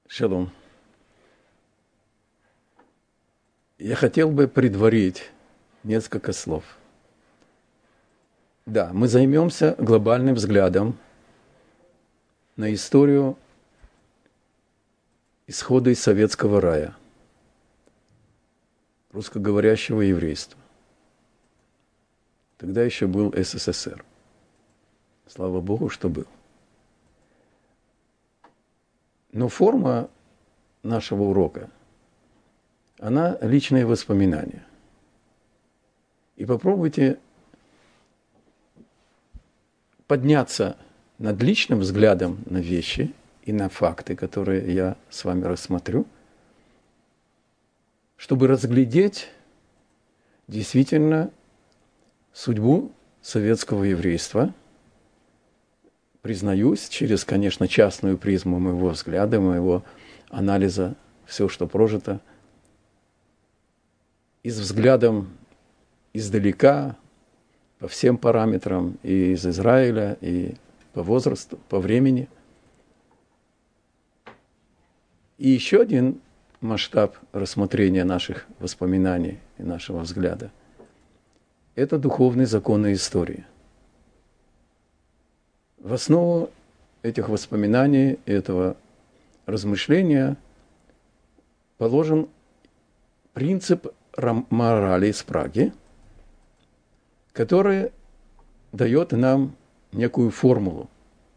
Шалом. Я хотел бы предварить несколько слов. Да, мы займемся глобальным взглядом на историю исхода из советского рая, русскоговорящего еврейства. Тогда еще был СССР. Слава Богу, что был. Но форма нашего урока, она личные воспоминания. И попробуйте подняться над личным взглядом на вещи и на факты, которые я с вами рассмотрю, чтобы разглядеть действительно судьбу советского еврейства. Признаюсь, через, конечно, частную призму моего взгляда, моего анализа, все, что прожито, и с взглядом издалека, по всем параметрам, и из Израиля, и по возрасту, по времени. И еще один масштаб рассмотрения наших воспоминаний и нашего взгляда – это духовные законы истории. В основу этих воспоминаний, этого размышления положен принцип морали из Праги, который дает нам некую формулу.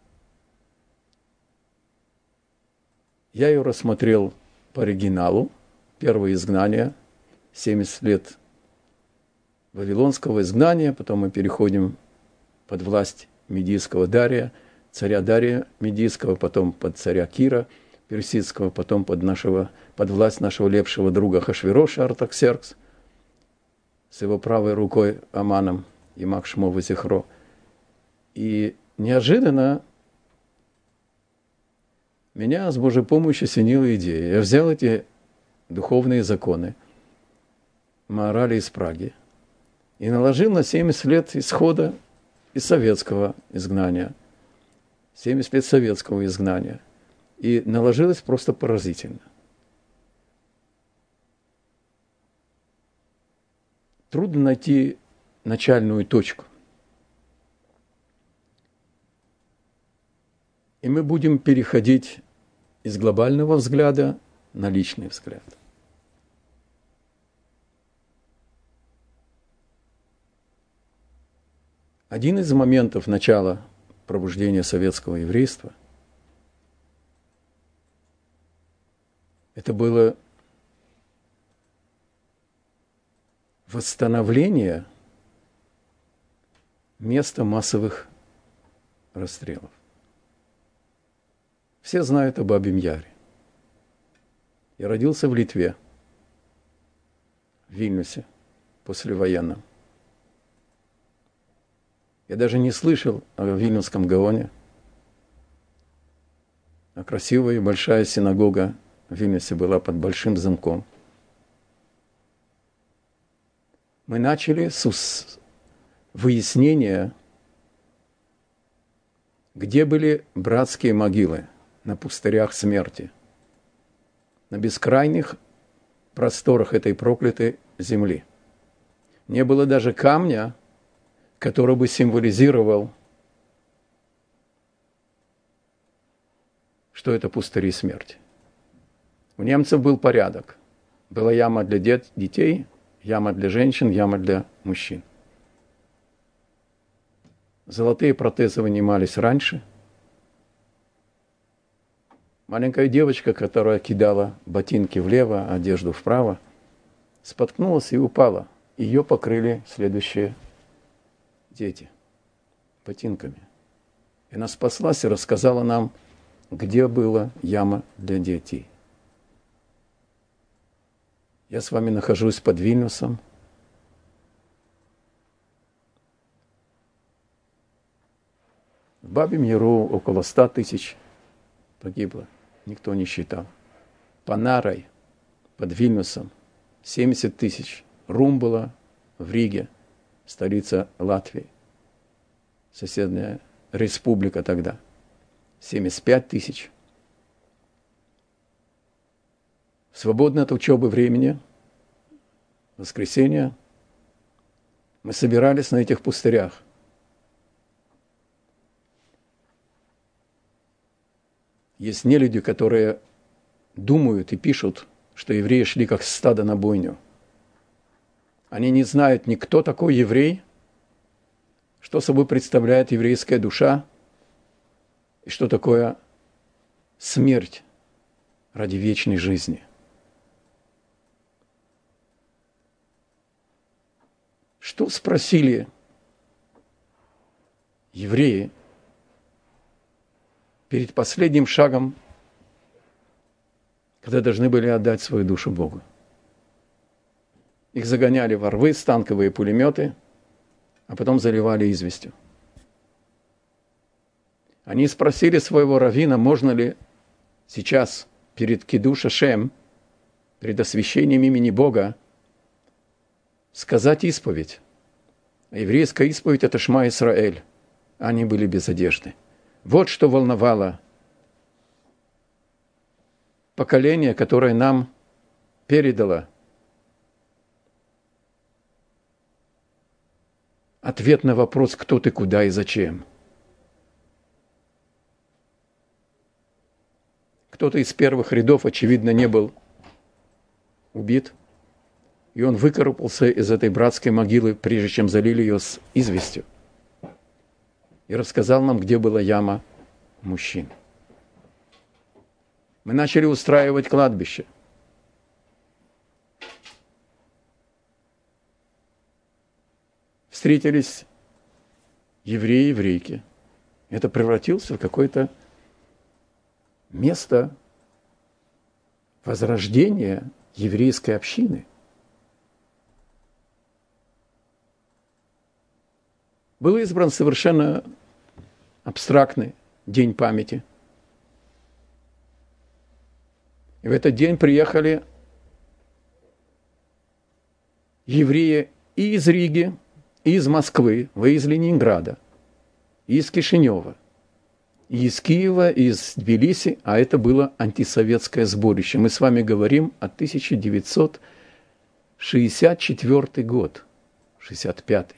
Я ее рассмотрел по оригиналу. Первое изгнание, 70 лет вавилонского изгнания, потом мы переходим под власть медийского Дария, царя Дария медийского, потом под царя Кира персидского, потом под власть нашего лепшего друга Ахашвероша Артаксеркс с его правой рукой Аманом, Ямах Шмо Вазихро. И неожиданно меня с Божьей помощью осенила идея. Я взял эти духовные законы, морали из Праги, и наложил на 70 лет исхода из советского изгнания. 70 лет советского изгнания. И наложилось просто поразительно. Трудно найти начальную точку. И мы будем переходить из глобального взгляда на личный взгляд. Один из моментов начала пробуждения советского еврейства – это было восстановление места массовых расстрелов. Все знают об Бабьем Яре. Я родился в Литве, в Вильнюсе, послевоенном. Я даже не слышал о Вильнюсском Гаоне, а красивая и большая синагога в Вильнюсе была под большим замком. Мы начали с выяснения, где были братские могилы на пустырях смерти, на бескрайних просторах этой проклятой земли. Не было даже камня, который бы символизировал, что это пустыри смерти. У немцев был порядок. Была яма для детей, яма для женщин, яма для мужчин. Золотые протезы вынимались раньше. Маленькая девочка, которая кидала ботинки влево, одежду вправо, споткнулась и упала. Ее покрыли следующие дети ботинками. И она спаслась и рассказала нам, где была яма для детей. Я с вами нахожусь под Вильнюсом. В Бабьем Яру около 100 тысяч погибло. Никто не считал. По Нарой, под Вильнюсом, 70 тысяч. Румбула в Риге, столица Латвии, соседняя республика тогда, 75 тысяч. свободное от учебы времени, воскресенье, мы собирались на этих пустырях. Есть нелюди, которые думают и пишут, что евреи шли как стадо на бойню. Они не знают ни кто такой еврей, что собой представляет еврейская душа и что такое смерть ради вечной жизни. Что спросили евреи перед последним шагом, когда должны были отдать свою душу Богу? Их загоняли во рвы, станковые пулеметы, а потом заливали известью. Они спросили своего раввина, можно ли сейчас перед Кидуш Ашем, перед освящением имени Бога, сказать исповедь. А еврейская исповедь – это Шма Исраэль. Они были без одежды. Вот что волновало поколение, которое нам передало ответ на вопрос, кто ты, куда и зачем. Кто-то из первых рядов, очевидно, не был убит, и он выкарабкался из этой братской могилы, прежде чем залили ее с известью, и рассказал нам, где была яма мужчин. Мы начали устраивать кладбище. Встретились евреи и еврейки. Это превратилось в какое-то место возрождения еврейской общины. Был избран совершенно абстрактный день памяти. И в этот день приехали евреи и из Риги, и из Москвы, и из Ленинграда, и из Кишинева, и из Киева, и из Тбилиси, а это было антисоветское сборище. Мы с вами говорим о 1964 год, 65-й.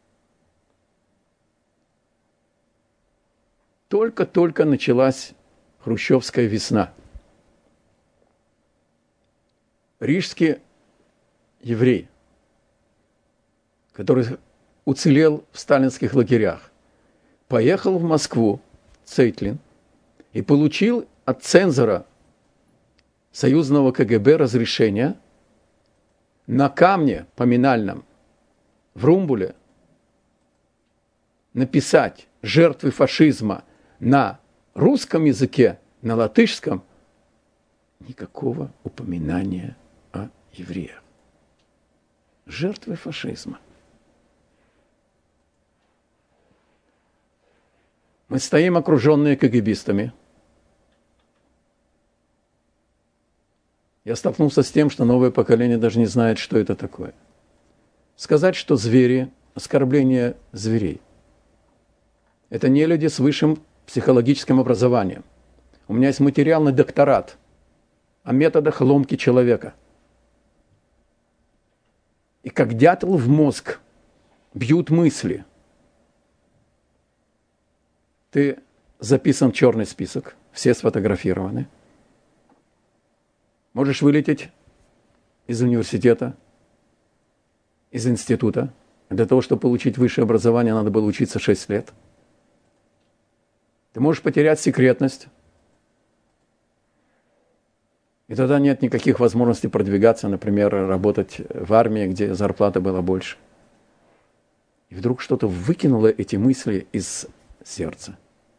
Только-только началась хрущевская весна. Рижский еврей, который уцелел в сталинских лагерях, поехал в Москву, Цейтлин, и получил от цензора союзного КГБ разрешение на камне поминальном в Румбуле написать «Жертвы фашизма» на русском языке, на латышском, никакого упоминания о евреях. Жертвы фашизма. Мы стоим окруженные КГБистами. Я столкнулся с тем, что новое поколение даже не знает, что это такое. Сказать, что звери, оскорбление зверей. Это не люди с высшим психологическим образованием. У меня есть материал на докторат о методах ломки человека. И как дятел в мозг бьют мысли. Ты записан в черный список, все сфотографированы. Можешь вылететь из университета, из института. Для того, чтобы получить высшее образование, надо было учиться 6 лет. Ты можешь потерять секретность. И тогда нет никаких возможностей продвигаться, например, работать в армии, где зарплата была больше. И вдруг что-то выкинуло эти мысли из сердца.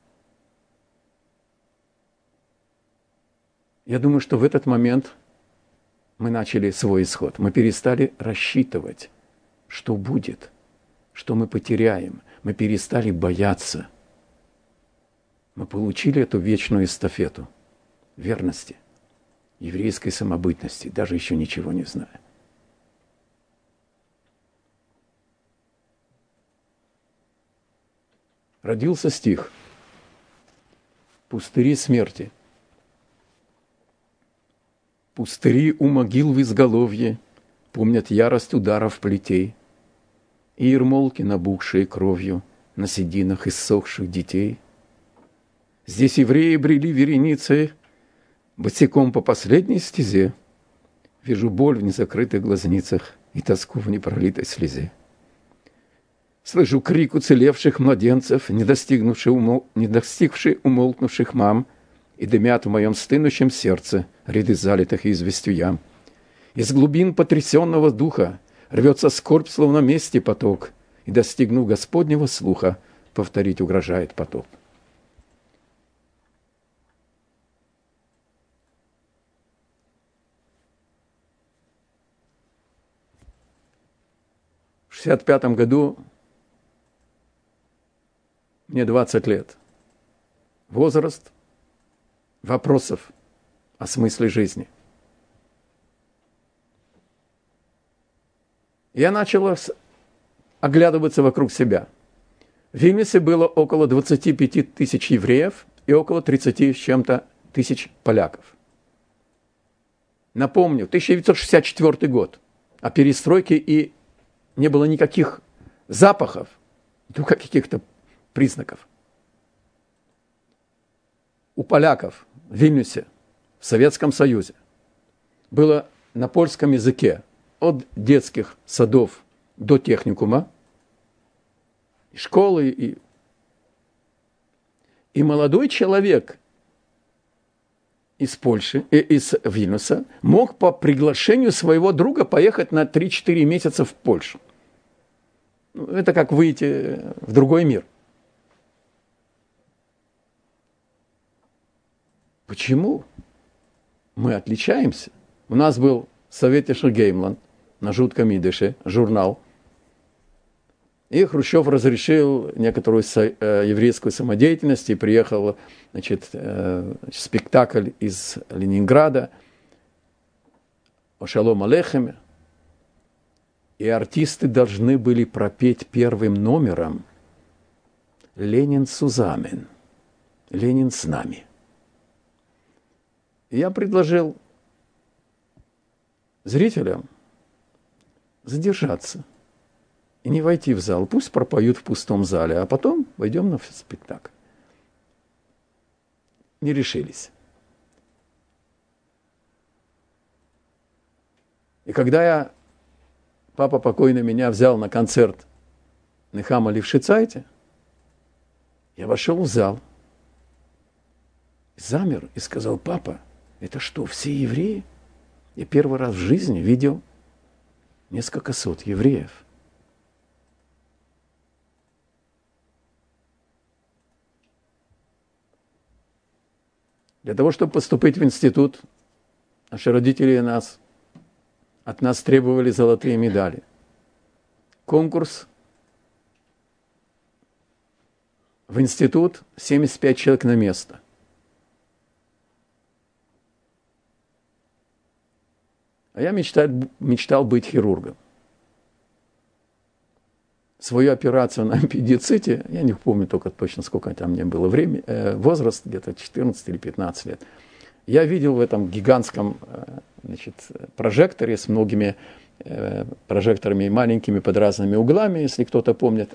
Я думаю, что в этот момент мы начали свой исход. Мы перестали рассчитывать, что будет, что мы потеряем. Мы перестали бояться. Мы получили эту вечную эстафету верности, еврейской самобытности, даже еще ничего не зная. Родился стих «Пустыри смерти». Пустыри у могил в изголовье помнят ярость ударов плетей и ермолки, набухшие кровью на сединах иссохших детей. Здесь евреи брели вереницей босиком по последней стезе. Вижу боль в незакрытых глазницах и тоску в непролитой слезе. Слышу крик уцелевших младенцев, не достигших умолкнувших мам, и дымят в моем стынущем сердце ряды залитых известью ям. Из глубин потрясенного духа рвется скорбь, словно мести поток, и, достигнув Господнего слуха, повторить угрожает потоп. В 1965 году мне 20 лет. Возраст вопросов о смысле жизни. Я начал оглядываться вокруг себя. В Вильнюсе было около 25 тысяч евреев и около 30 с чем-то тысяч поляков. Напомню, 1964 год. О перестройке и не было никаких запахов, только каких-то признаков. У поляков в Вильнюсе, в Советском Союзе, было на польском языке от детских садов до техникума, и школы, и молодой человек из Польши, из Вильнюса мог по приглашению своего друга поехать на 3-4 месяца в Польшу. Это как выйти в другой мир. Почему мы отличаемся? У нас был Советишер Геймланд на жутком идыше, журнал. И Хрущев разрешил некоторую еврейскую самодеятельность, и приехал, спектакль из Ленинграда о Шалом Алейхеме. И артисты должны были пропеть первым номером «Ленин сузамен», «Ленин с нами». И я предложил зрителям задержаться и не войти в зал. Пусть пропоют в пустом зале, а потом войдем на спектакль. Не решились. И когда папа покойный меня взял на концерт Нехама Лившицайте, я вошел в зал, замер и сказал: папа, это что, все евреи? Я первый раз в жизни видел несколько сот евреев. Для того, чтобы поступить в институт, наши родители от нас требовали золотые медали. Конкурс в институт, 75 человек на место. А я мечтал быть хирургом. Свою операцию на аппендиците, я не помню только точно, сколько там мне было времени, возраст где-то 14 или 15 лет. Я видел в этом гигантском прожекторе с многими прожекторами маленькими под разными углами, если кто-то помнит,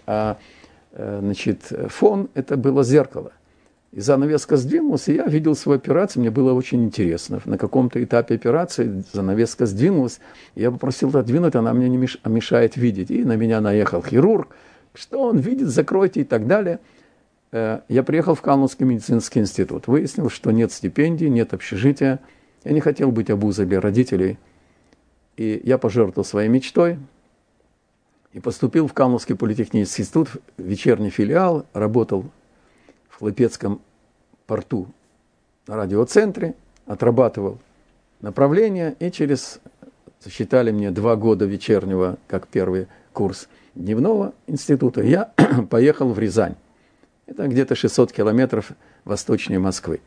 фон это было зеркало. И занавеска сдвинулась, и я видел свою операцию, мне было очень интересно. На каком-то этапе операции занавеска сдвинулась, и я попросил отодвинуть, она мне не мешает видеть. И на меня наехал хирург, что он видит, закройте и так далее. Я приехал в Калмыцкий медицинский институт, выяснил, что нет стипендий, нет общежития. Я не хотел быть обузой для родителей, и я пожертвовал своей мечтой и поступил в Калмыцкий политехнический институт, вечерний филиал, работал в Хлопецком порту на радиоцентре, отрабатывал направление, и засчитали мне 2 года вечернего, как первый курс дневного института, я поехал в Рязань. Это где-то 600 километров восточнее Москвы.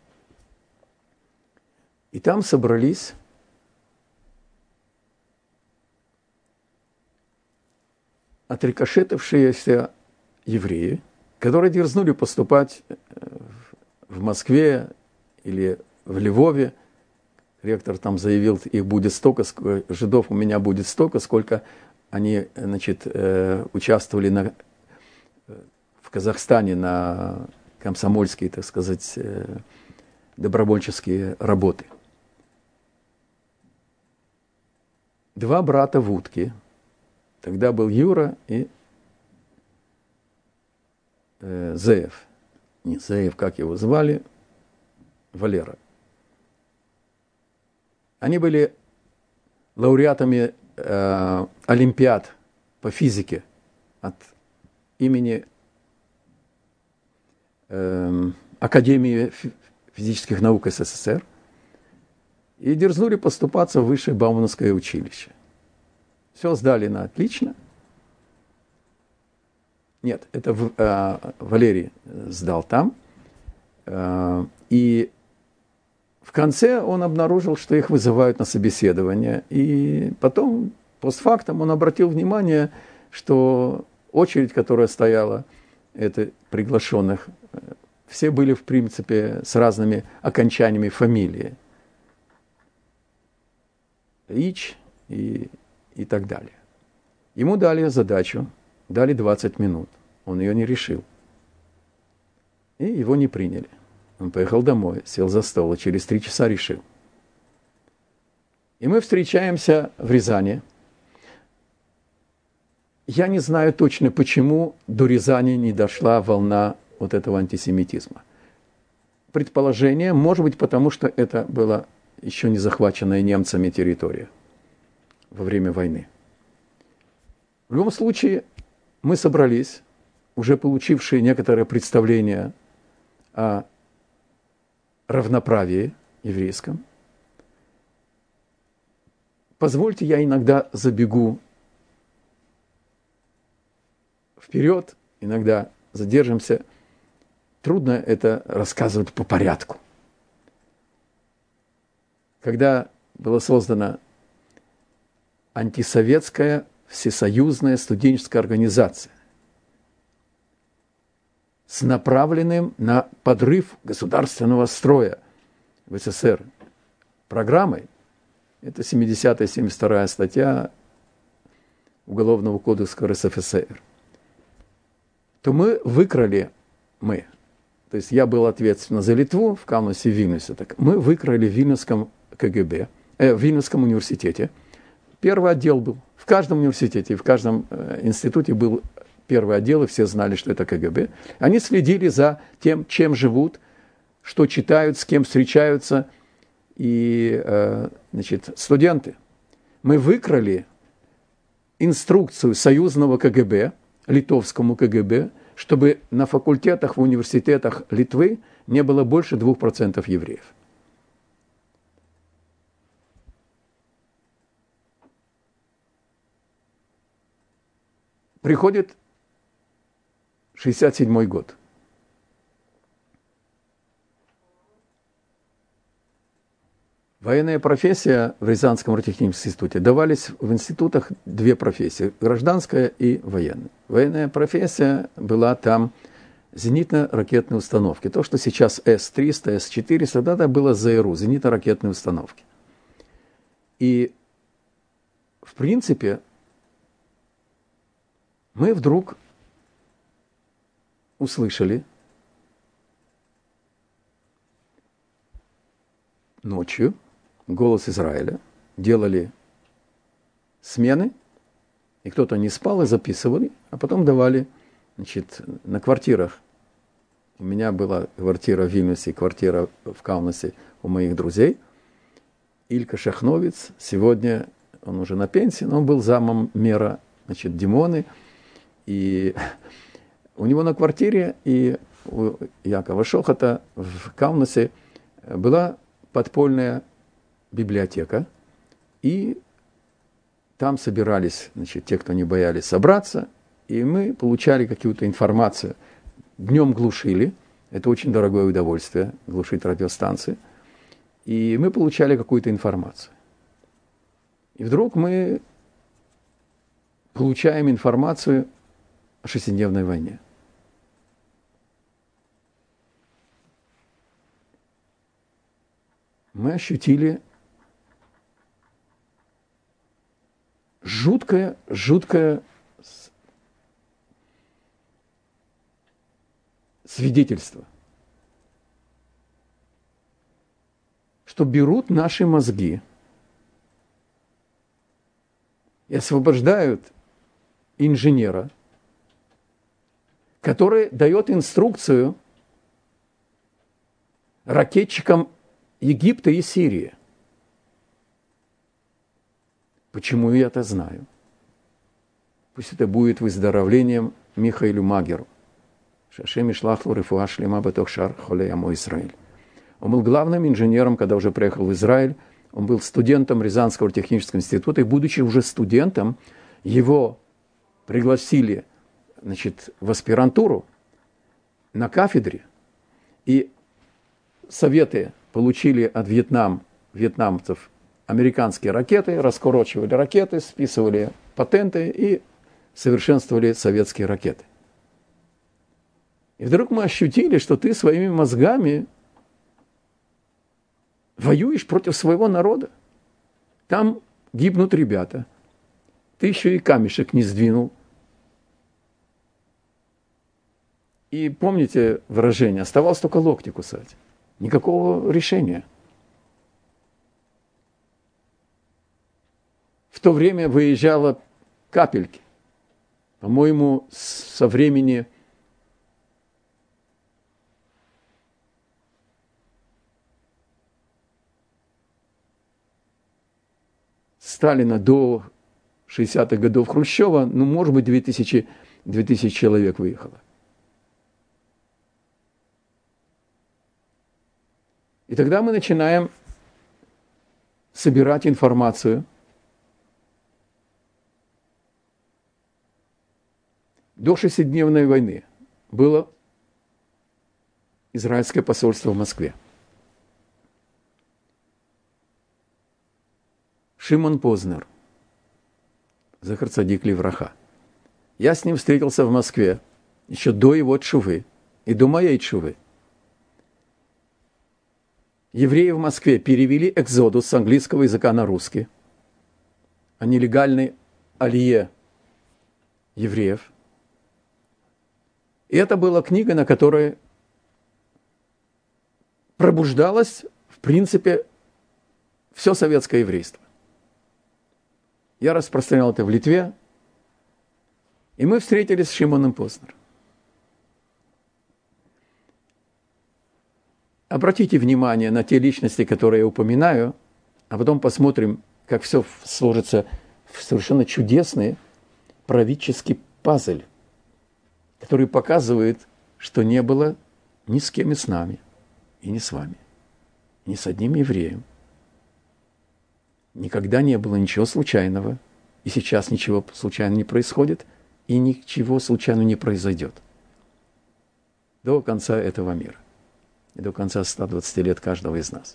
И там собрались отрикошетившиеся евреи, которые дерзнули поступать в Москве или в Львове ректор там заявил, их будет столько, жидов у меня будет столько, сколько они, значит, участвовали в Казахстане на комсомольские, так сказать, добровольческие работы. 2 брата в Утке. Тогда был Юра и Зеев. Не Зеев, как его звали, Валера. Они были лауреатами олимпиад по физике от имени Академии физических наук СССР и дерзнули поступаться в высшее Бауманское училище. Все сдали на отлично. Нет, это Валерий сдал там. И в конце он обнаружил, что их вызывают на собеседование. И потом, постфактум, он обратил внимание, что очередь, которая стояла, это приглашенных, все были, в принципе, с разными окончаниями фамилии. Ич и так далее. Ему дали задачу, дали 20 минут. Он ее не решил. И его не приняли. Он поехал домой, сел за стол и через 3 часа решил. И мы встречаемся в Рязани. Я не знаю точно, почему до Рязани не дошла волна вот этого антисемитизма. Предположение, может быть, потому что это была еще не захваченная немцами территория во время войны. В любом случае, мы собрались, уже получившие некоторое представление о равноправии еврейском. Позвольте, я иногда забегу вперед, иногда задержимся. Трудно это рассказывать по порядку. Когда была создана антисоветская всесоюзная студенческая организация с направленным на подрыв государственного строя в СССР программой, это 70-я, 72-я статья Уголовного кодекса РСФСР, то мы выкрали, то есть я был ответственен за Литву в Каунасе, в Вильнюсе, так мы выкрали в Вильнюсском КГБ, в Вильнюсском университете. Первый отдел был. В каждом университете, в каждом институте был первый отдел, и все знали, что это КГБ. Они следили за тем, чем живут, что читают, с кем встречаются. И, значит, студенты. Мы выкрали инструкцию союзного КГБ, литовскому КГБ, чтобы на факультетах, в университетах Литвы не было больше 2% евреев. Приходит 67-й год. Военная профессия в Рязанском радиотехническом институте. Давались в институтах 2 профессии, гражданская и военная. Военная профессия была там зенитно-ракетные установки. То, что сейчас С-300, С-400, тогда было ЗРУ, зенитно-ракетные установки. И, в принципе, мы вдруг услышали ночью голос Израиля, делали смены, и кто-то не спал и записывали, а потом давали, значит, на квартирах. У меня была квартира в Вильнюсе, квартира в Каунасе у моих друзей. Илька Шахновец, сегодня он уже на пенсии, но он был замом мэра, значит, Димоны. И у него на квартире и у Якова Шохата в Каунасе была подпольная библиотека, и там собирались, значит, те, кто не боялись, собраться, и мы получали какую-то информацию. Днем глушили, это очень дорогое удовольствие, глушить радиостанции, и мы получали какую-то информацию. И вдруг мы получаем информацию о 6-дневной войне. Мы ощутили жуткое свидетельство, что берут наши мозги и освобождают инженера, который дает инструкцию ракетчикам Египта и Сирии. Почему я это знаю? Пусть это будет выздоровлением Михаилу Магеру. Шашем ишлахлу рифуа шлема бетох шар холей амо Израиль. Он был главным инженером, когда уже приехал в Израиль. Он был студентом Рязанского технического института. И, будучи уже студентом, его пригласили, в аспирантуру на кафедре. И Советы получили от вьетнамцев американские ракеты, раскурочивали ракеты, списывали патенты и совершенствовали советские ракеты. И вдруг мы ощутили, что ты своими мозгами воюешь против своего народа. Там гибнут ребята. Ты еще и камешек не сдвинул. И помните выражение, оставалось только локти кусать. Никакого решения. В то время выезжало капельки. По-моему, со времени Сталина до 60-х годов Хрущева, может быть, 2000 человек выехало. И тогда мы начинаем собирать информацию. До шестидневной войны было израильское посольство в Москве. Шимон Познер, зехер цадик левраха. Я с ним встретился в Москве еще до его тшувы и до моей тшувы. Евреи в Москве перевели «Экзодус» с английского языка на русский, о нелегальной алие евреев. И это была книга, на которой пробуждалось, в принципе, все советское еврейство. Я распространял это в Литве, и мы встретились с Шимоном Познером. Обратите внимание на те личности, которые я упоминаю, а потом посмотрим, как все сложится в совершенно чудесный правительский пазл, который показывает, что не было ни с кем и с нами, и не с вами, ни с одним евреем. Никогда не было ничего случайного, и сейчас ничего случайно не происходит, и ничего случайно не произойдет до конца этого мира. И до конца 120 лет каждого из нас.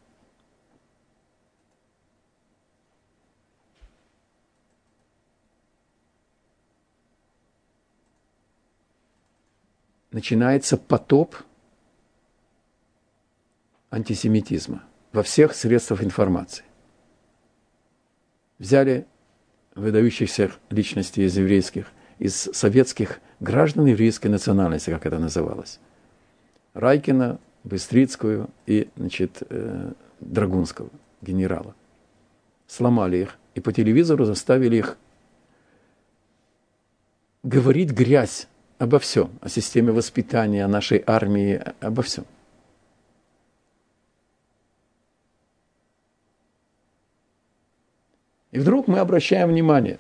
Начинается потоп антисемитизма во всех средствах информации. Взяли выдающихся личностей из еврейских, из советских граждан еврейской национальности, как это называлось. Райкина, Быстрицкую и, Драгунского, генерала. Сломали их и по телевизору заставили их говорить грязь обо всем, о системе воспитания, о нашей армии, обо всем. И вдруг мы обращаем внимание,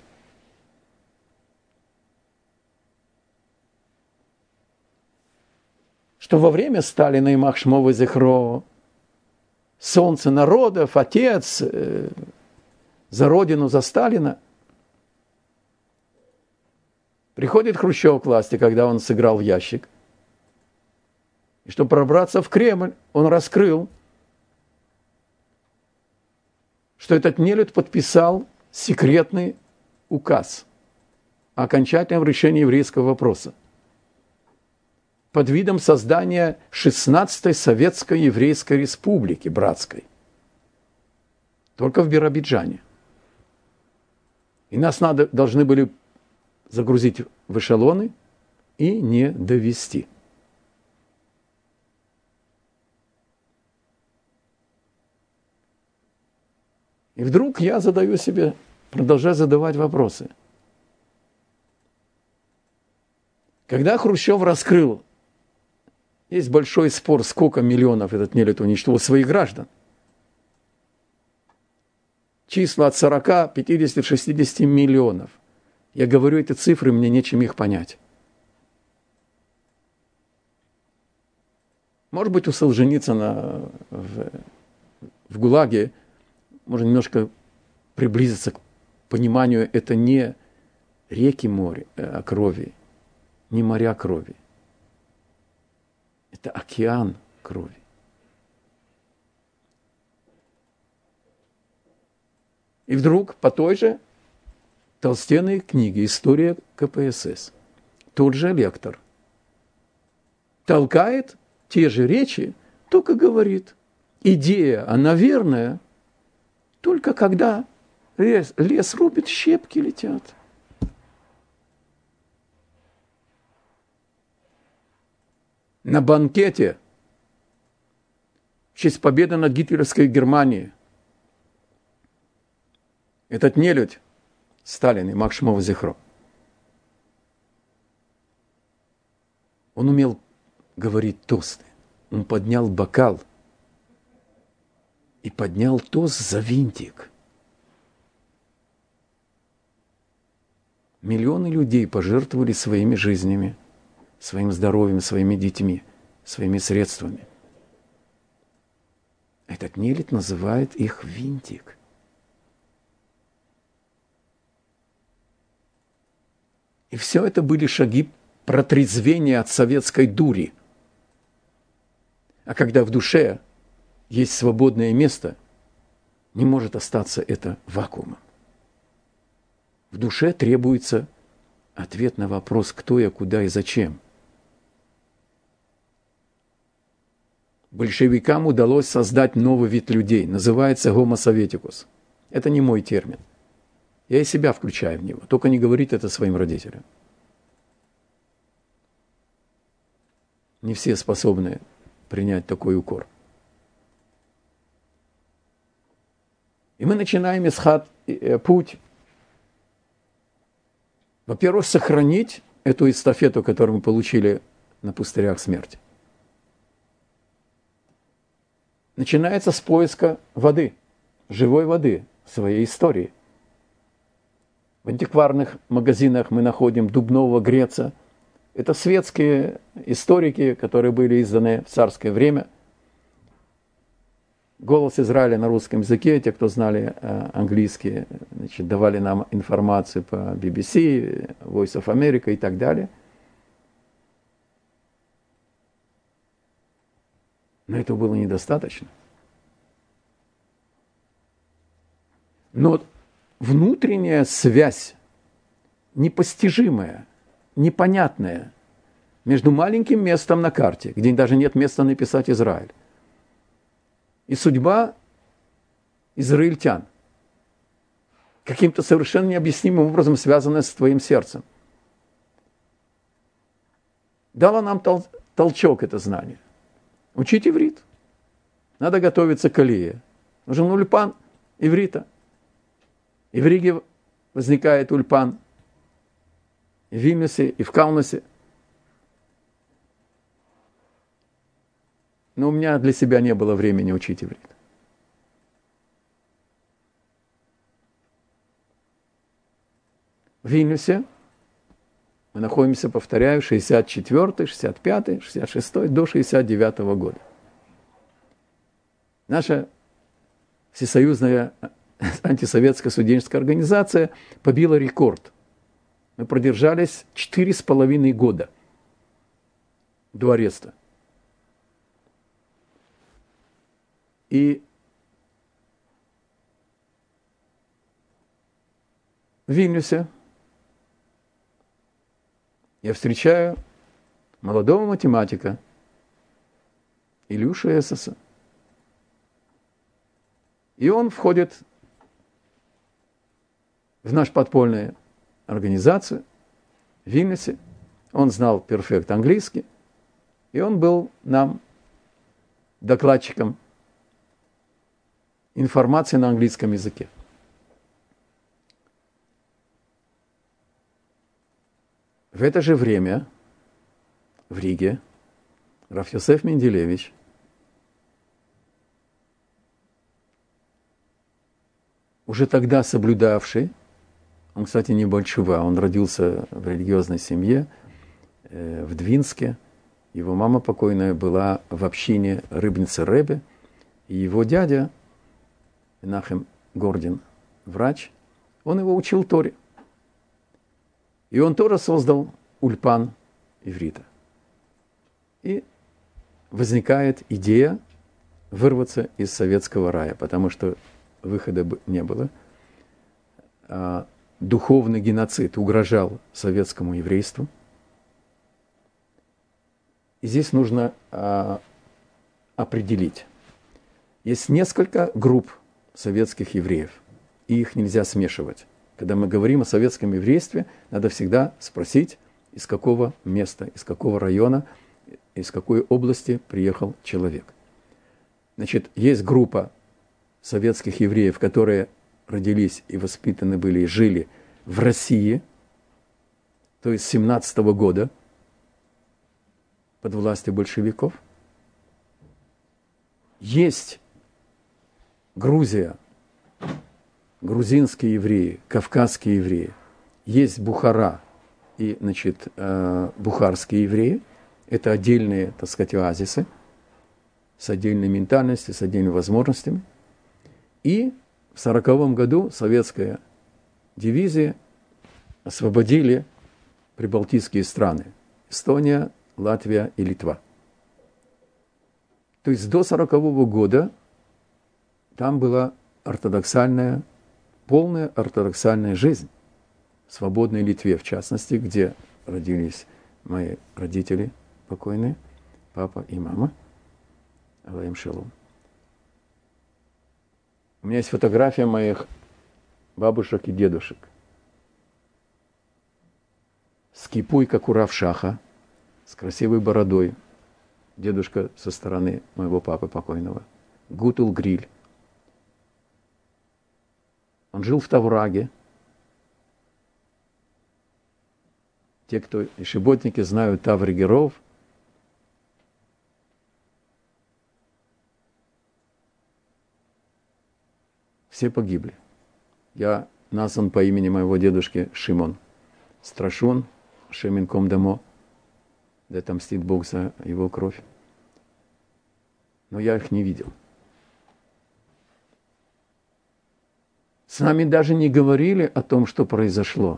что во время Сталина и Махшмова Зехро солнце народов, отец, за родину, за Сталина, приходит Хрущев к власти, когда он сыграл в ящик. И чтобы пробраться в Кремль, он раскрыл, что этот нелюд подписал секретный указ о окончательном решении еврейского вопроса под видом создания 16-й Советской Еврейской Республики братской, только в Биробиджане. И нас должны были загрузить в эшелоны и не довести. И вдруг я задаю себе, продолжаю задавать вопросы. Когда Хрущев раскрыл, есть большой спор, сколько миллионов этот нелюдь уничтожил своих граждан. Числа от 40, 50, 60 миллионов. Я говорю эти цифры, мне нечем их понять. Может быть, у Солженицына в ГУЛАГе можно немножко приблизиться к пониманию, это не реки моря, крови, не моря крови. Это океан крови. И вдруг по той же толстенной книге «История КПСС» тот же лектор толкает те же речи, только говорит, идея, она верная, только когда лес рубит, щепки летят. На банкете в честь победы над гитлеровской Германией этот нелюдь, Сталин и Мак Шмов Зихро, он умел говорить тосты. Он поднял бокал и поднял тост за винтик. Миллионы людей пожертвовали своими жизнями, своим здоровьем, своими детьми, своими средствами. Этот нелюдь называет их винтик. И все это были шаги протрезвения от советской дури. А когда в душе есть свободное место, не может остаться это вакуумом. В душе требуется ответ на вопрос, кто я, куда и зачем. Большевикам удалось создать новый вид людей, называется Homo Sovieticus. Это не мой термин. Я и себя включаю в него, только не говорите это своим родителям. Не все способны принять такой укор. И мы начинаем путь. Во-первых, сохранить эту эстафету, которую мы получили на пустырях смерти. Начинается с поиска воды, живой воды в своей истории. В антикварных магазинах мы находим дубового греца. Это светские историки, которые были изданы в царское время. «Голос Израиля» на русском языке, те, кто знали английский, значит, давали нам информацию по BBC, Voice of America и так далее. Но этого было недостаточно. Но внутренняя связь, непостижимая, непонятная, между маленьким местом на карте, где даже нет места написать Израиль, и судьба израильтян, каким-то совершенно необъяснимым образом связанная с твоим сердцем, дала нам толчок это знание. Учить иврит. Надо готовиться к алие. Нужен ульпан иврита. И в Риге возникает ульпан, и в Вильнюсе, и в Каунасе. Но у меня для себя не было времени учить иврит. В Вильнюсе мы находимся, повторяю, 64-й, 65-й, 66-й до 69-го года. Наша всесоюзная антисоветская студенческая организация побила рекорд. Мы продержались 4,5 года до ареста. И в Вильнюсе я встречаю молодого математика Илюшу Эссеса. И он входит в нашу подпольную организацию в Вильнюсе. Он знал перфект английский, и он был нам докладчиком информации на английском языке. В это же время в Риге Рав Йосеф Менделевич уже тогда соблюдавший, он, кстати, не большува, он родился в религиозной семье в Двинске. Его мама покойная была в общине Рыбницы Ребе, и его дядя, Менахем Гордин, врач, он его учил Торе. И он тоже создал ульпан иврита. И возникает идея вырваться из советского рая, потому что выхода не было. Духовный геноцид угрожал советскому еврейству. И здесь нужно определить. Есть несколько групп советских евреев, и их нельзя смешивать. Когда мы говорим о советском еврействе, надо всегда спросить, из какого места, из какого района, из какой области приехал человек. Значит, есть группа советских евреев, которые родились и воспитаны были и жили в России, то есть с 17 года, под властью большевиков. Есть Грузия, грузинские евреи, кавказские евреи. Есть Бухара и, значит, бухарские евреи. Это отдельные, так сказать, оазисы с отдельной ментальностью, с отдельными возможностями. И в 1940 году советская дивизия освободили прибалтийские страны. Эстония, Латвия и Литва. То есть до 1940 года там была ортодоксальная, полная ортодоксальная жизнь. В свободной Литве, в частности, где родились мои родители покойные, папа и мама. Алаим шалом. У меня есть фотография моих бабушек и дедушек. С кипой, как у Рав Шаха, с красивой бородой. Дедушка со стороны моего папы покойного. Гутул Гриль. Он жил в Тавраге. Те, кто ишеботники, знают Тавригеров. Все погибли. Я назван по имени моего дедушки Шимон. Страшун, Шеминком Дамо. Да отомстит Бог за его кровь. Но я их не видел. С нами даже не говорили о том, что произошло.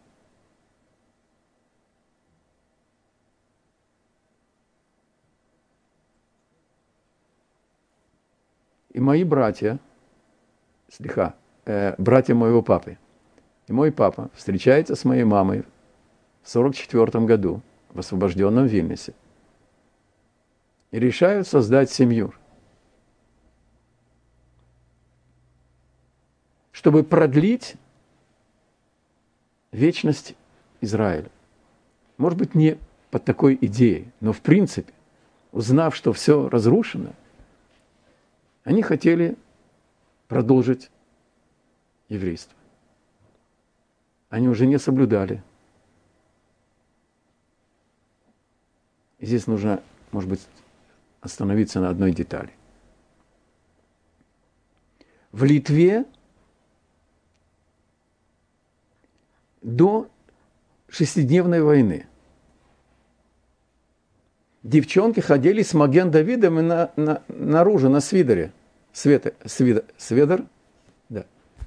И мои братья, братья моего папы, и мой папа встречается с моей мамой в 1944 году в освобожденном Вильнюсе и решают создать семью, чтобы продлить вечность Израиля. Может быть, не под такой идеей, но в принципе, узнав, что все разрушено, они хотели продолжить еврейство. Они уже не соблюдали. И здесь нужно, может быть, остановиться на одной детали. В Литве до шестидневной войны девчонки ходили с Маген-Давидом и наружу, на свитере. Свитер? Да.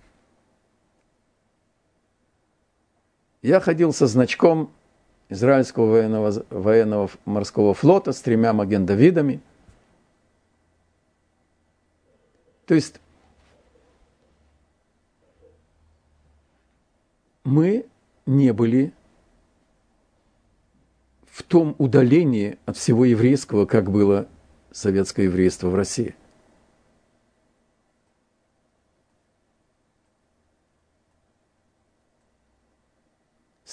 Я ходил со значком израильского военного морского флота с 3 Маген-Давидами. То есть мы не были в том удалении от всего еврейского, как было советское еврейство в России.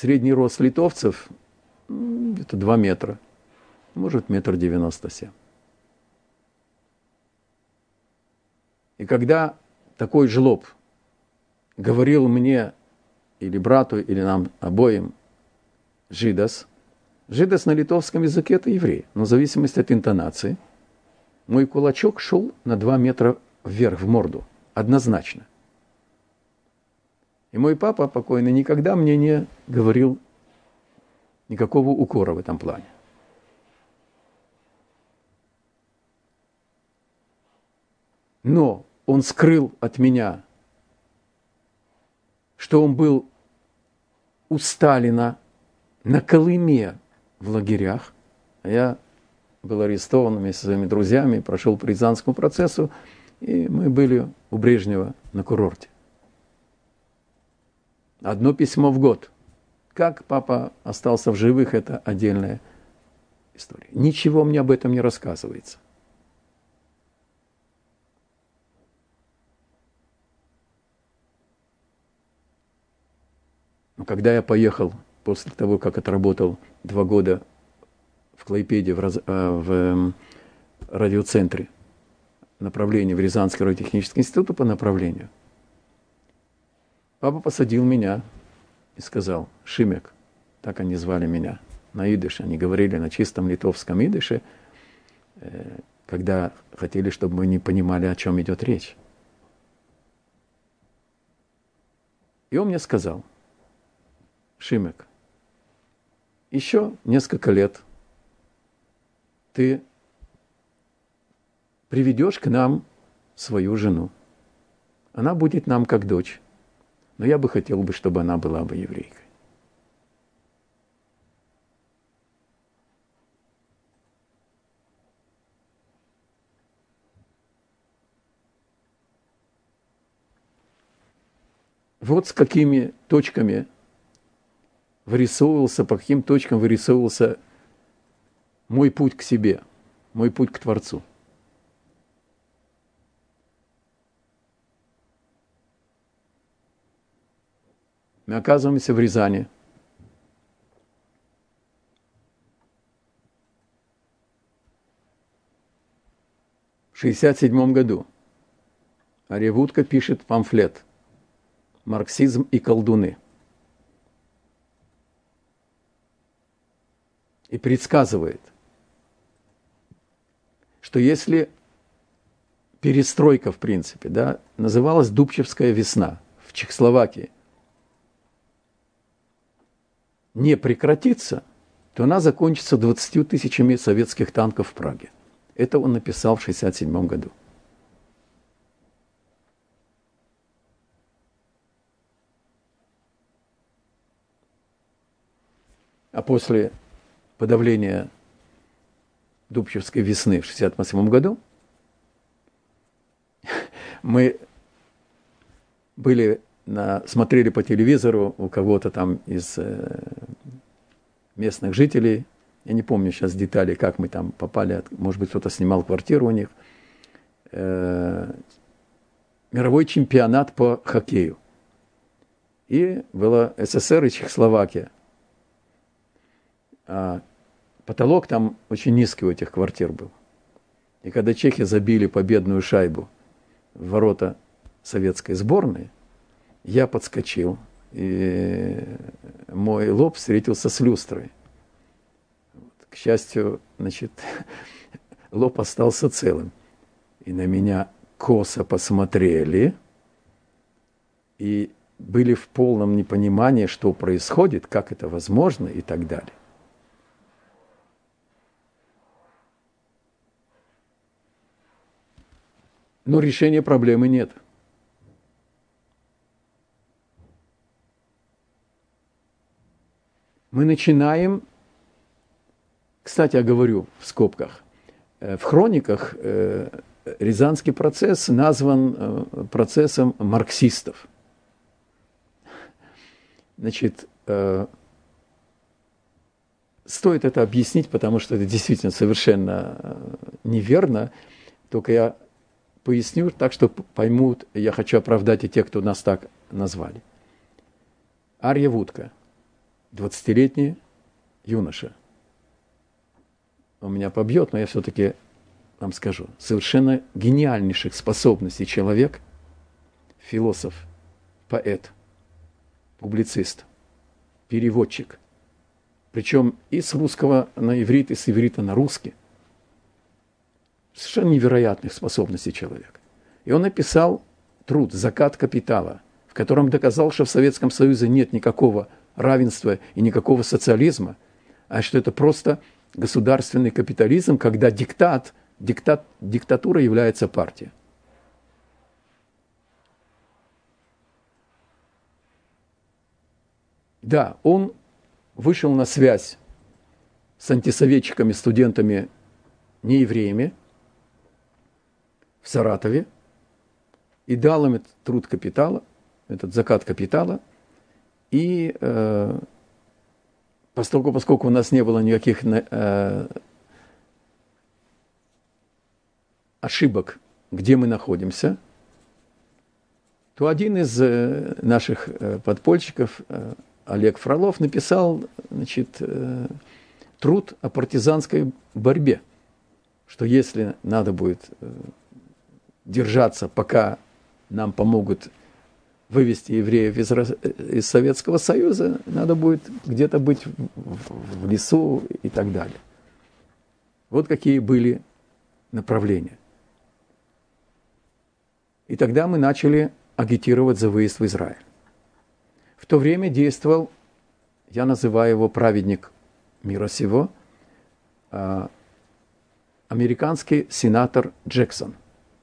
Средний рост литовцев где-то 2 метра, может 1,97 м. И когда такой жлоб говорил мне, или брату, или нам обоим, жидас, жидас на литовском языке это еврей, но в зависимости от интонации, мой кулачок шел на 2 метра вверх, в морду, однозначно. И мой папа покойный никогда мне не говорил никакого укора в этом плане. Но он скрыл от меня, что он был у Сталина на Колыме в лагерях. А я был арестован вместе со своими друзьями, прошел по Рязанскому процессу, и мы были у Брежнева на курорте. Одно письмо в год. Как папа остался в живых, это отдельная история. Ничего мне об этом не рассказывается. Но когда я поехал, после того, как отработал 2 года в Клайпеде, в радиоцентре, направлении в Рязанский радиотехнический институт по направлению, папа посадил меня и сказал: Шимек, так они звали меня, на идыше, они говорили на чистом литовском идыше, когда хотели, чтобы мы не понимали, о чем идет речь. И он мне сказал: Шимек, еще несколько лет ты приведешь к нам свою жену. Она будет нам как дочь, но я бы хотел, чтобы она была бы еврейкой. Вот с какими точками вырисовывался, по каким точкам вырисовывался мой путь к себе, мой путь к Творцу. Мы оказываемся в Рязани. В 1967 году Арье Вудко пишет памфлет «Марксизм и колдуны». И предсказывает, что если перестройка, в принципе, да, называлась Дубчевская весна в Чехословакии, не прекратится, то она закончится 20 тысячами советских танков в Праге. Это он написал в 1967 году. А после подавления Дубчевской весны в 1968 году мы смотрели по телевизору у кого-то там из местных жителей, я не помню сейчас деталей, как мы там попали, может быть, кто-то снимал квартиру у них, мировой чемпионат по хоккею. И было СССР и Чехословакия. А потолок там очень низкий у этих квартир был. И когда чехи забили победную шайбу в ворота советской сборной, я подскочил, и мой лоб встретился с люстрой. К счастью, лоб остался целым. И на меня косо посмотрели, и были в полном непонимании, что происходит, как это возможно и так далее. Но решения проблемы нет. Мы начинаем, кстати, я говорю в скобках, в хрониках Рязанский процесс назван процессом марксистов. Значит, стоит это объяснить, потому что это действительно совершенно неверно, только я поясню так, что поймут, я хочу оправдать и тех, кто нас так назвали. Арье Вудко 20-летний юноша. Он меня побьет, но я все-таки вам скажу. Совершенно гениальнейших способностей человек, философ, поэт, публицист, переводчик. Причем и с русского на иврит, и с иврита на русский. Совершенно невероятных способностей человека. И он написал труд «Закат капитала», в котором доказал, что в Советском Союзе нет никакого равенства и никакого социализма, а что это просто государственный капитализм, когда диктатура является партией. Да, он вышел на связь с антисоветчиками, студентами, неевреями в Саратове и дал им этот труд капитала, этот закат капитала. И поскольку у нас не было никаких ошибок, где мы находимся, то один из наших подпольщиков, Олег Фролов, написал, труд о партизанской борьбе, что если надо будет держаться, пока нам помогут вывести евреев из Советского Союза, надо будет где-то быть в лесу и так далее. Вот какие были направления. И тогда мы начали агитировать за выезд в Израиль. В то время действовал, я называю его праведник мира сего, американский сенатор Джексон.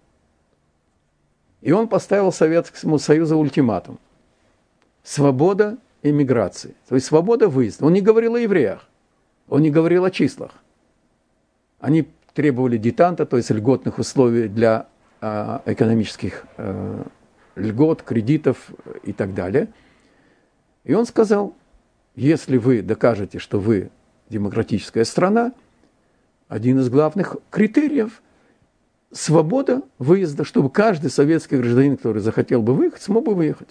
И он поставил Советскому Союзу ультиматум. Свобода эмиграции, то есть свобода выезда. Он не говорил о евреях, он не говорил о числах. Они требовали детанта, то есть льготных условий для экономических льгот, кредитов и так далее. И он сказал, если вы докажете, что вы демократическая страна, один из главных критериев – свобода выезда, чтобы каждый советский гражданин, который захотел бы выехать, смог бы выехать.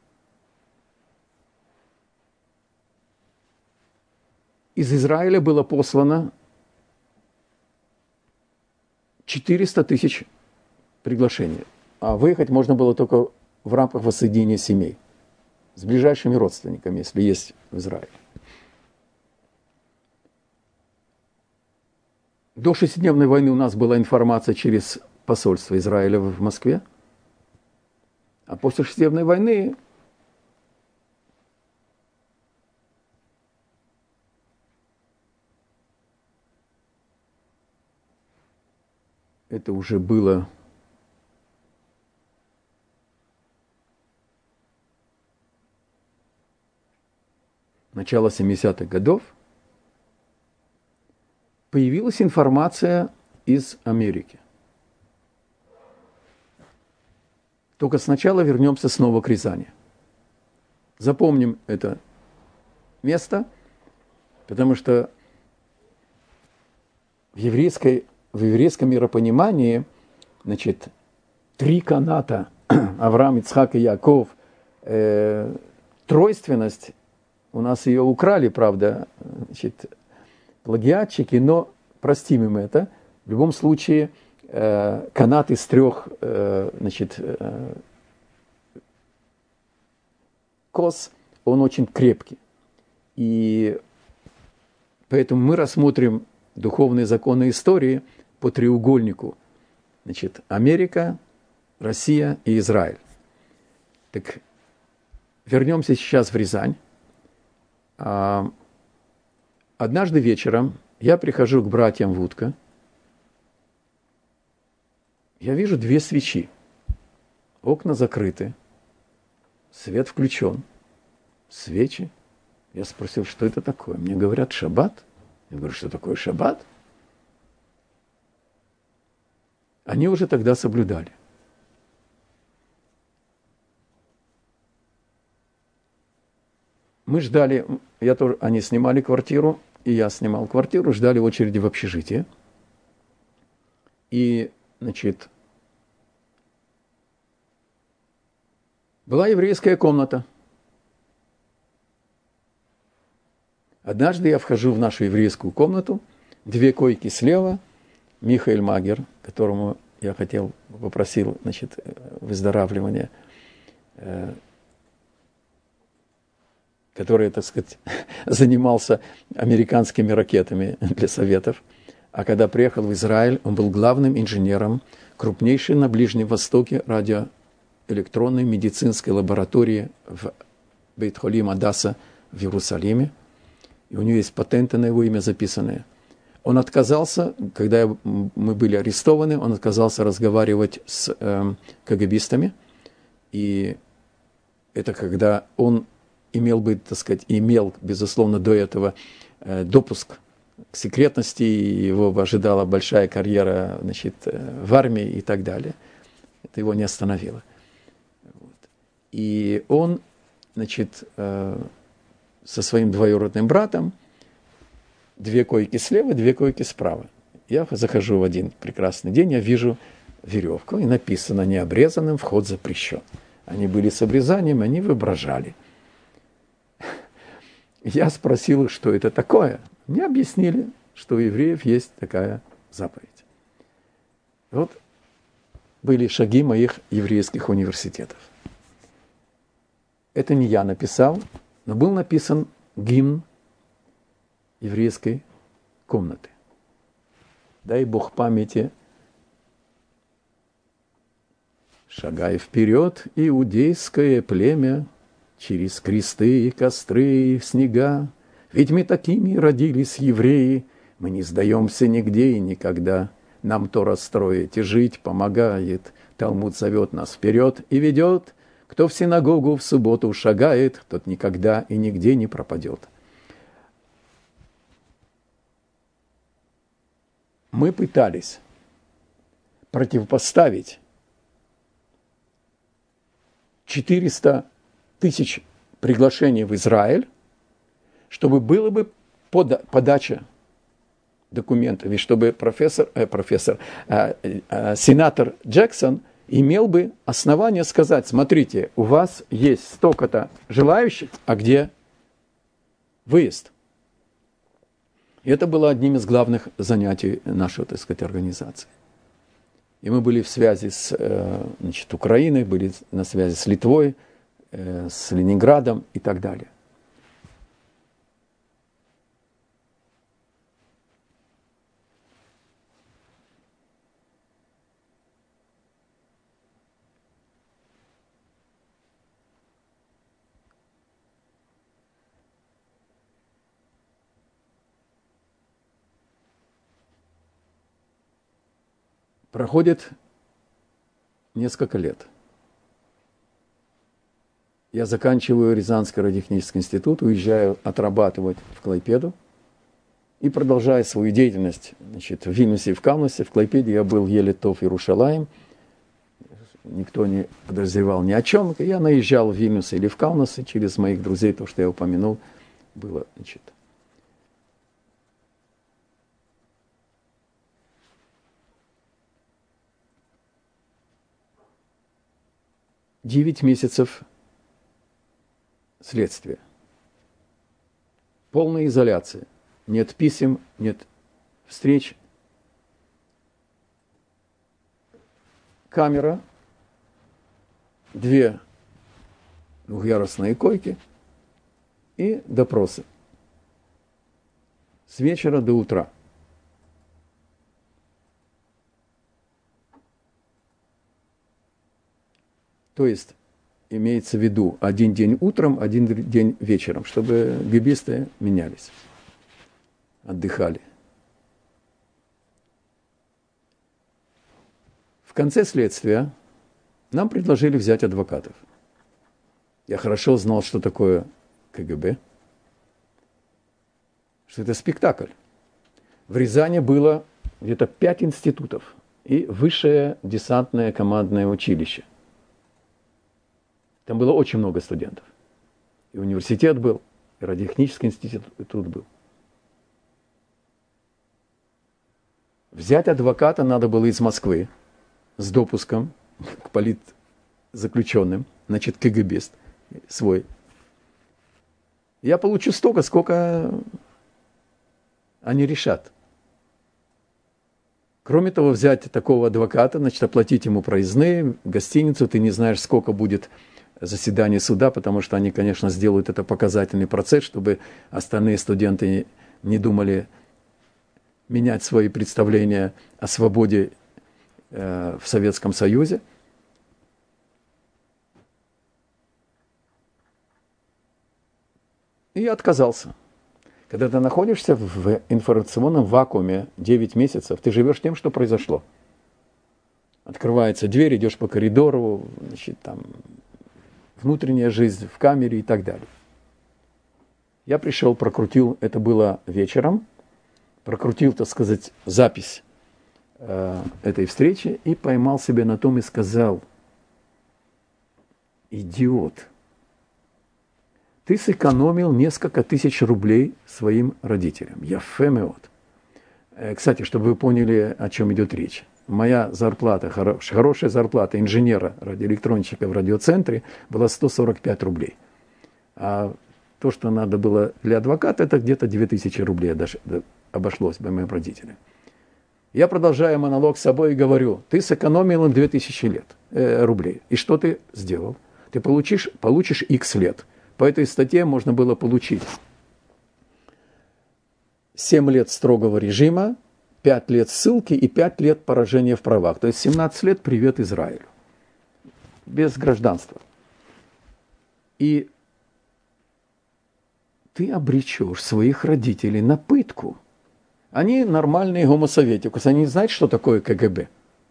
Из Израиля было послано 400 тысяч приглашений, а выехать можно было только в рамках воссоединения семей с ближайшими родственниками, если есть в Израиле. До шестидневной войны у нас была информация через посольство Израиля в Москве, а после шестидневной войны это уже было начало 70-х годов, появилась информация из Америки. Только сначала вернемся снова к Рязани. Запомним это место, потому что в еврейском миропонимании, три каната Авраам, Ицхак и Яков, тройственность, у нас ее украли, правда, плагиатчики, но простим им это. В любом случае, канат из трех кос, он очень крепкий. И поэтому мы рассмотрим духовные законы истории по треугольнику. Америка, Россия и Израиль. Так, вернемся сейчас в Рязань. Однажды вечером я прихожу к братьям в Утко. Я вижу 2 свечи. Окна закрыты. Свет включен. Свечи. Я спросил, что это такое. Мне говорят, шаббат. Я говорю, что такое шаббат? Они уже тогда соблюдали. Мы ждали, они снимали квартиру, и я снимал квартиру, ждали очереди в общежитие. И, была еврейская комната. Однажды я вхожу в нашу еврейскую комнату, 2 койки слева, Михаэль Магер, которому я попросил, значит, выздоравливания, который, так сказать, занимался американскими ракетами для Советов. А когда приехал в Израиль, он был главным инженером крупнейшей на Ближнем Востоке радиоэлектронной медицинской лаборатории в Бейт-Холим Адасса в Иерусалиме. И у него есть патенты на его имя записанные. Он отказался, когда мы были арестованы, он отказался разговаривать с КГБистами. И это когда он имел, безусловно, до этого допуск к секретности, его ожидала большая карьера, значит, в армии и так далее. Это его не остановило. И он, значит, со своим двоюродным братом, 2 койки слева, 2 койки справа. Я захожу в один прекрасный день, я вижу веревку, и написано: необрезанным вход запрещен. Они были с обрезанием, они воображали. Я спросил их, что это такое. Мне объяснили, что у евреев есть такая заповедь. Вот были шаги моих еврейских университетов. Это не я написал, но был написан гимн еврейской комнаты. Дай Бог памяти. Шагай вперед, иудейское племя, через кресты и костры и снега. Ведь мы такими родились, евреи, мы не сдаемся нигде и никогда. Нам Тора строить и жить помогает. Талмуд зовет нас вперед и ведет. Кто в синагогу в субботу шагает, тот никогда и нигде не пропадет. Мы пытались противопоставить 400 тысяч приглашений в Израиль, чтобы было бы подача документов, и чтобы сенатор Джексон имел бы основание сказать: смотрите, у вас есть столько-то желающих, а где выезд? И это было одним из главных занятий нашей, так сказать, организации. И мы были в связи с, значит, Украиной, были на связи с Литвой, с Ленинградом и так далее. Проходит несколько лет. Я заканчиваю Рязанский радиотехнический институт, уезжаю отрабатывать в Клайпеду и продолжаю свою деятельность, значит, в Вильнюсе и в Каунасе. В Клайпеде я был еле тов Иерушалаим. Никто не подозревал ни о чем. Я наезжал в Вильнюс или в Каунас, и через моих друзей, то, что я упомянул, было, значит, 9 месяцев следствия. Полная изоляция. Нет писем, нет встреч. Камера, 2 двухъярусные койки и допросы. С вечера до утра. То есть имеется в виду 1 день утром, 1 день вечером, чтобы гибисты менялись, отдыхали. В конце следствия нам предложили взять адвокатов. Я хорошо знал, что такое КГБ, что это спектакль. В Рязани было где-то 5 институтов и высшее десантное командное училище. Там было очень много студентов. И университет был, и радиотехнический институт был. Взять адвоката надо было из Москвы с допуском к политзаключенным, значит, КГБист свой. Я получу столько, сколько они решат. Кроме того, взять такого адвоката, значит, оплатить ему проездные, гостиницу, ты не знаешь, сколько будет заседаний суда, потому что они, конечно, сделают это показательный процесс, чтобы остальные студенты не думали менять свои представления о свободе в Советском Союзе. И я отказался. Когда ты находишься в информационном вакууме 9 месяцев, ты живешь тем, что произошло. Открывается дверь, идешь по коридору, значит, там внутренняя жизнь в камере и так далее. Я пришел, прокрутил, это было вечером, прокрутил, так сказать, запись этой встречи и поймал себя на том и сказал: идиот, ты сэкономил несколько тысяч рублей своим родителям. Я фемеот. Кстати, чтобы вы поняли, о чем идет речь. Моя зарплата, хорошая зарплата инженера, радиоэлектронщика в радиоцентре была 145 рублей. А то, что надо было для адвоката, это где-то 2000 рублей обошлось бы моим родителям. Я продолжаю монолог с собой и говорю: ты сэкономил им 2000 рублей. И что ты сделал? Ты получишь X лет. По этой статье можно было получить 7 лет строгого режима, 5 лет ссылки и 5 лет поражения в правах. То есть 17 лет привет Израилю. Без гражданства. И ты обречешь своих родителей на пытку. Они нормальные гомосоветикус, они знают, что такое КГБ.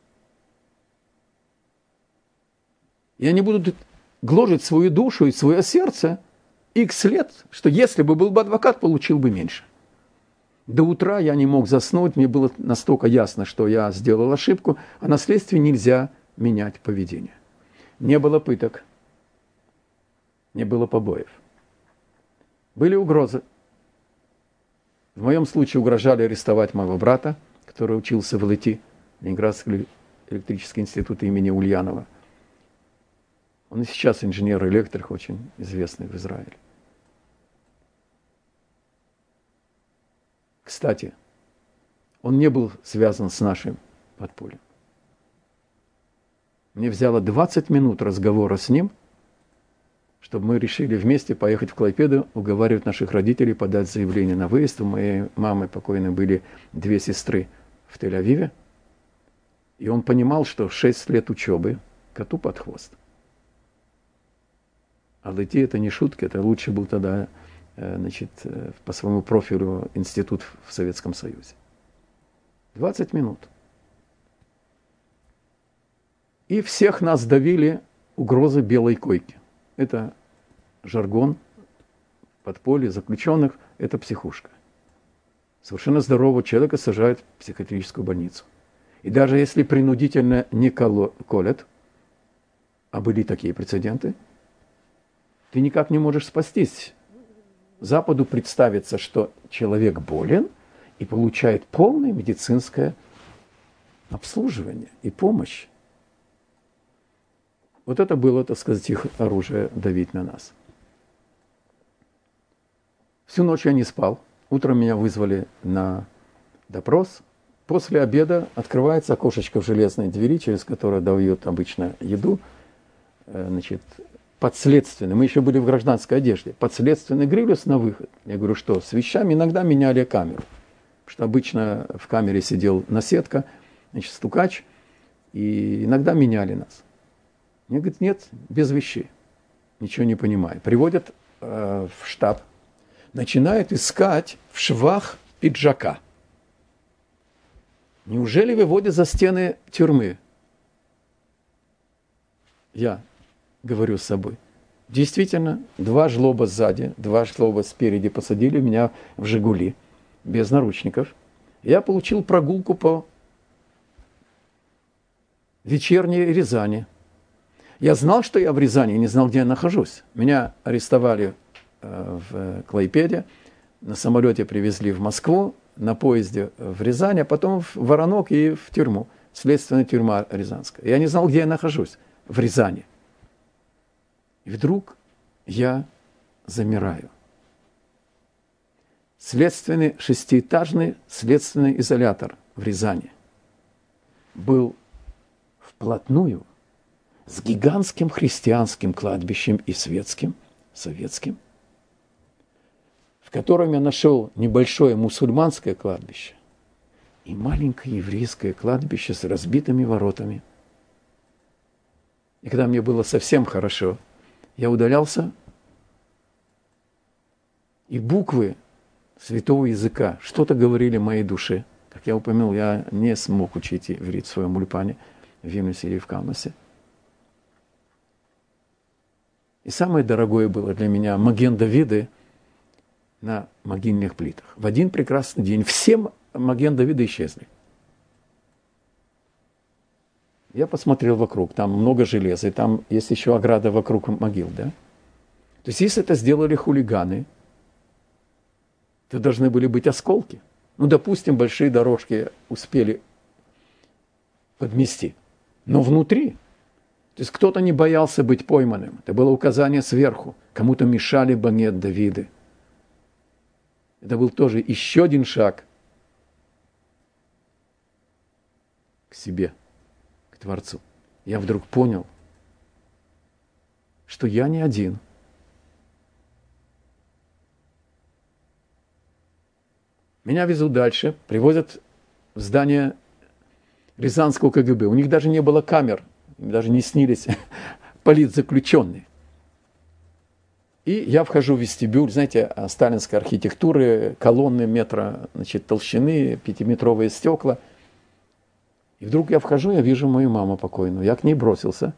И они будут гложить свою душу и свое сердце X лет, что если бы был бы адвокат, получил бы меньше. До утра я не мог заснуть, мне было настолько ясно, что я сделал ошибку, а на следствии нельзя менять поведение. Не было пыток, не было побоев. Были угрозы. В моем случае угрожали арестовать моего брата, который учился в ЛИТИ, Ленинградский электрический институт имени Ульянова. Он и сейчас инженер-электрик, очень известный в Израиле. Кстати, он не был связан с нашим подпольем. Мне взяло 20 минут разговора с ним, чтобы мы решили вместе поехать в Клайпеду, уговаривать наших родителей подать заявление на выезд. У моей мамы покойной были 2 сестры в Тель-Авиве. И он понимал, что 6 лет учебы коту под хвост. А ЛИТИ это не шутки, это лучше был тогда, значит, по своему профилю институт в Советском Союзе. 20 минут. И всех нас давили угрозы белой койки. Это жаргон подполья заключенных, это психушка. Совершенно здорового человека сажают в психиатрическую больницу. И даже если принудительно не колят, а были такие прецеденты, ты никак не можешь спастись. Западу представится, что человек болен и получает полное медицинское обслуживание и помощь. Вот это было, так сказать, их оружие давить на нас. Всю ночь я не спал. Утром меня вызвали на допрос. После обеда открывается окошечко в железной двери, через которое дают обычно еду. Значит, подследственный, мы еще были в гражданской одежде, подследственный Грилюс на выход. Я говорю, что с вещами иногда меняли камеру. Потому что обычно в камере сидел наседка, значит, стукач, и иногда меняли нас. Мне говорят, нет, без вещей. Ничего не понимаю. Приводят в штаб, начинают искать в швах пиджака. Неужели выводят за стены тюрьмы? Я говорю с собой. Действительно, 2 жлоба сзади, 2 жлоба спереди посадили меня в «Жигули» без наручников. Я получил прогулку по вечерней Рязани. Я знал, что я в Рязани, не знал, где я нахожусь. Меня арестовали в Клайпеде, на самолете привезли в Москву, на поезде в Рязань, а потом в Воронок и в тюрьму, следственная тюрьма Рязанская. Я не знал, где я нахожусь, в Рязани. И вдруг я замираю. следственный, шестиэтажный следственный изолятор в Рязани был вплотную с гигантским христианским кладбищем и светским, советским, в котором я нашел небольшое мусульманское кладбище и маленькое еврейское кладбище с разбитыми воротами. И когда мне было совсем хорошо, я удалялся, и буквы святого языка что-то говорили моей душе. Как я упомянул, я не смог учить иврит в своем ульпане в Вильнюсе или в Калмасе. И самое дорогое было для меня Маген Давиды на могильных плитах. В один прекрасный день все Маген Давиды исчезли. Я посмотрел вокруг, там много железа, и там есть еще ограда вокруг могил, да? То есть, если это сделали хулиганы, то должны были быть осколки. Ну, допустим, большие дорожки успели подмести. Но внутри, то есть кто-то не боялся быть пойманным. Это было указание сверху. Кому-то мешали Маген Давиды. Это был тоже еще один шаг к себе, к Творцу. Я вдруг понял, что я не один. Меня везут дальше, привозят в здание Рязанского КГБ. У них даже не было камер, им даже не снились политзаключенные. И я вхожу в вестибюль, знаете, сталинской архитектуры, колонны метра, значит, толщины, 5-метровые стекла. И вдруг я вхожу, я вижу мою маму покойную. Я к ней бросился.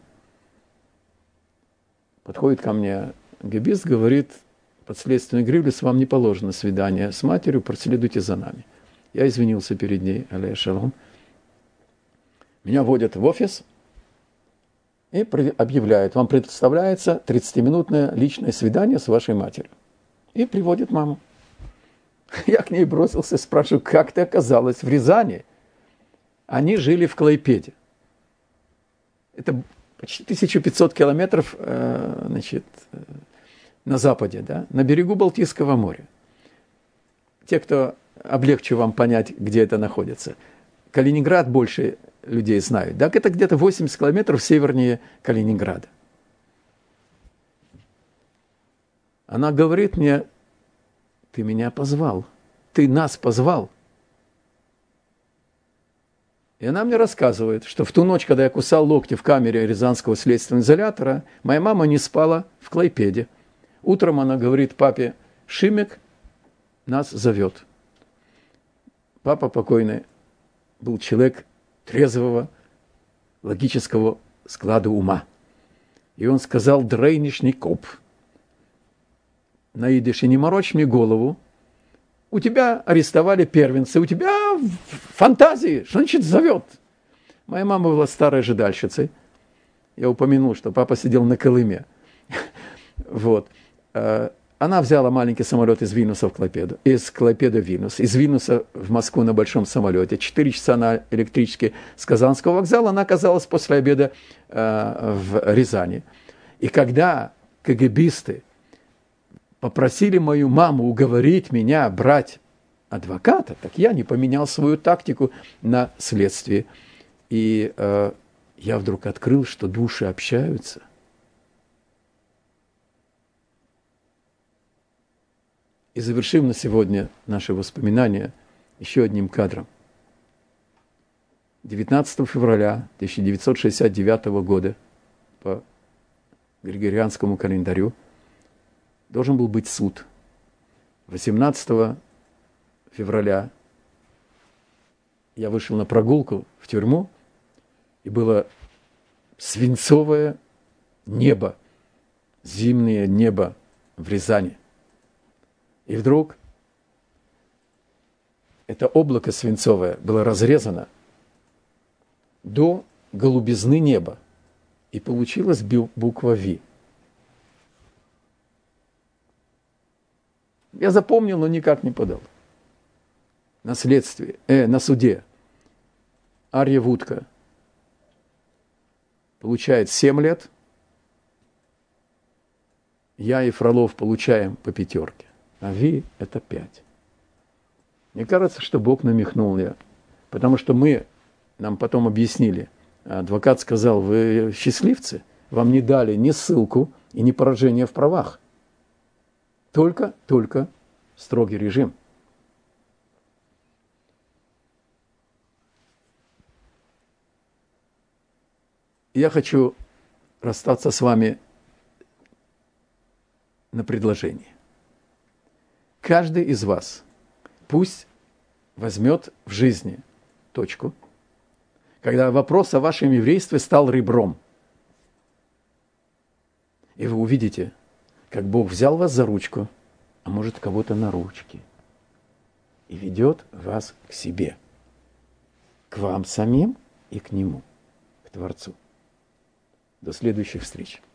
Подходит ко мне гэбист, говорит: подследственный Гривлис, вам не положено свидание с матерью, проследуйте за нами. Я извинился перед ней, алейхи шалом. Меня вводят в офис и объявляют: вам предоставляется 30-минутное личное свидание с вашей матерью. И приводит маму. Я к ней бросился, спрашиваю: как ты оказалась в Рязани? Они жили в Клайпеде. Это почти 1500 километров, значит, на западе, да, на берегу Балтийского моря. Те, кто облегчу вам понять, где это находится. Калининград больше людей знают. Так это где-то 80 километров севернее Калининграда. Она говорит мне: ты меня позвал, ты нас позвал. И она мне рассказывает, что в ту ночь, когда я кусал локти в камере Рязанского следственного изолятора, моя мама не спала в Клайпеде. Утром она говорит папе: Шимек нас зовет. Папа покойный был человек трезвого, логического склада ума. И он сказал: дрейнишний коп. На идише: не морочь мне голову. У тебя арестовали первенца, у тебя фантазии, что значит зовет? Моя мама была старой жидальщицей. Я упомянул, что папа сидел на Колыме. Вот. Она взяла маленький самолет из Вильнюса в Клайпеду, из Клайпеды в Вильнюс, из Вильнюса в Москву на большом самолете, 4 часа на электричке с Казанского вокзала, она оказалась после обеда в Рязани. И когда КГБисты попросили мою маму уговорить меня брать адвоката, так я не поменял свою тактику на следствие. И я вдруг открыл, что души общаются. И завершим на сегодня наши воспоминания еще одним кадром. 19 февраля 1969 года по Григорианскому календарю должен был быть суд. 18 февраля я вышел на прогулку в тюрьму, и было свинцовое небо, зимнее небо в Рязани. И вдруг это облако свинцовое было разрезано до голубизны неба, и получилась буква «Ви». Я запомнил, но никак не подал. На следствии, на суде Арья Вудка получает 7 лет, я и Фролов получаем по 5, а Ви – это 5. Мне кажется, что Бог намекнул мне, потому что нам потом объяснили, адвокат сказал, вы счастливцы, вам не дали ни ссылку и ни поражение в правах, только строгий режим. Я хочу расстаться с вами на предложении. Каждый из вас пусть возьмет в жизни точку, когда вопрос о вашем еврействе стал ребром. И вы увидите, как Бог взял вас за ручку, а может кого-то на ручки, и ведет вас к себе, к вам самим и к Нему, к Творцу. До следующих встреч.